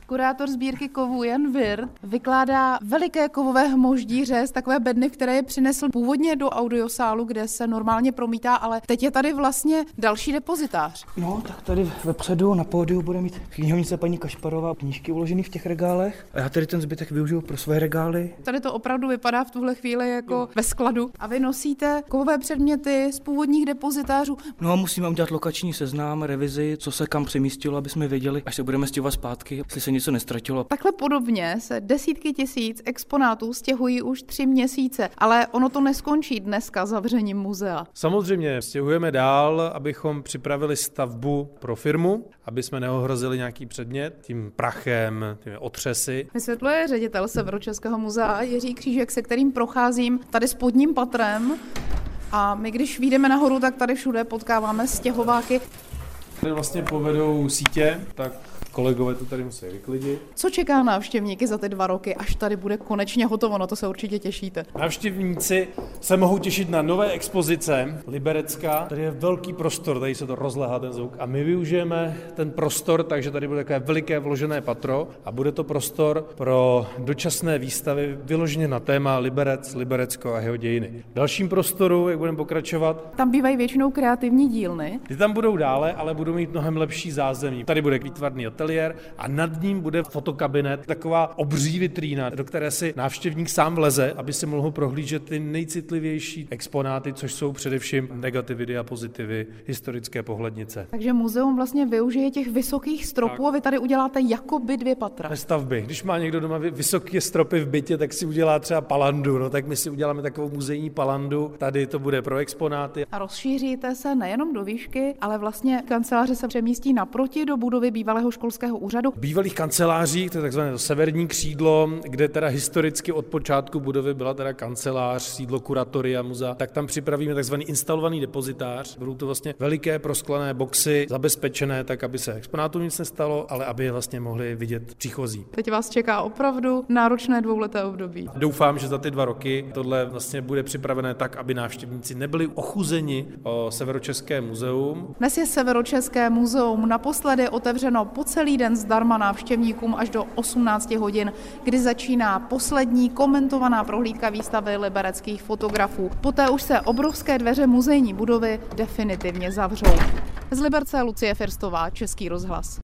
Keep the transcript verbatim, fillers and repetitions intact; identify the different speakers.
Speaker 1: Kurátor sbírky kovů Jan Wirth vykládá veliké kovové hmoždíře z takové bedny, které je přinesl původně do audiosálu, kde se normálně promítá, ale teď je tady vlastně další depozitář.
Speaker 2: No, tak tady vepředu na pódiu bude mít knihovnice paní Kašparová knížky uložené v těch regálech. A já tady ten zbytek využiju pro své regály.
Speaker 1: Tady to opravdu vypadá v tuhle chvíli jako jo. Ve skladu. A vy nosíte kovové předměty z původních depozitářů.
Speaker 2: No, musíme udělat lokační seznam, revizi, co se kam přemístilo, aby jsme věděli, až se budeme stěhovat zpátky, jestli se něco nestratilo.
Speaker 1: Takhle podobně se desítky tisíc exponátů stěhují už tři měsíce, ale ono to neskončí dneska zavřením muzea.
Speaker 3: Samozřejmě stěhujeme dál, abychom připravili stavbu pro firmu, aby jsme neohrozili nějaký předmět tím prachem, těmi otřesy.
Speaker 1: Vysvětluje ředitel Severočeského muzea Jiří Křížek, se kterým procházím tady spodním patrem. A my, když vyjdeme nahoru, tak tady všude potkáváme stěhováky.
Speaker 3: Tady vlastně povedou sítě, tak kolegové to tady musí vyklidit.
Speaker 1: Co čeká návštěvníky za ty dva roky, až tady bude konečně hotovo? Na to se určitě těšíte.
Speaker 3: Návštěvníci se mohou těšit na nové expozice Liberecka. Tady je velký prostor, tady se to rozlehá ten zvuk a my využijeme ten prostor, takže tady bude takové veliké vložené patro a bude to prostor pro dočasné výstavy vyloženě na téma Liberec, Liberecko a jeho dějiny. V dalším prostoru, jak budeme pokračovat,
Speaker 1: tam bývají většinou kreativní dílny.
Speaker 3: Ty tam budou dále, ale budou mít mnohem lepší zázemí. Tady bude výtvarný ateliér a nad ním bude fotokabinet, taková obří vitrína, do které si návštěvník sám vleze, aby si mohl prohlížet ty nejcitlivější exponáty, což jsou především negativy a pozitivy, historické pohlednice.
Speaker 1: Takže muzeum vlastně využije těch vysokých stropů tak. A vy tady uděláte jakoby dvě patra.
Speaker 3: Stavby. Když má někdo doma vysoké stropy v bytě, tak si udělá třeba palandu, no tak my si uděláme takovou muzejní palandu. Tady to bude pro exponáty.
Speaker 1: A rozšíříte se nejenom do výšky, ale vlastně kanceláře se přemístí naproti do budovy bývalého školského úřadu.
Speaker 3: V bývalých kancelářích, to je takzvané to severní křídlo, kde teda historicky od počátku budovy byla teda kancelář, sídlo kuratoria muzea, tak tam připravíme takzvaný instalovaný depozitář. Budou to vlastně veliké prosklené boxy, zabezpečené tak, aby se exponátům nic nestalo, ale aby je vlastně mohli vidět příchozí.
Speaker 1: Teď vás čeká opravdu náročné dvouleté období.
Speaker 3: Doufám, že za ty dva roky tohle vlastně bude připravené tak, aby návštěvníci nebyli ochuzeni o Severočeské muzeum.
Speaker 1: Dnes je Severočeské muzeum naposledy otevřeno po celý den zdarma návštěvníkům až do osmnácti hodin, kdy začíná poslední komentovaná prohlídka výstavy libereckých fotografů. Poté už se obrovské dveře muzejní budovy definitivně zavřou. Z Liberce Lucie Firstová, Český rozhlas.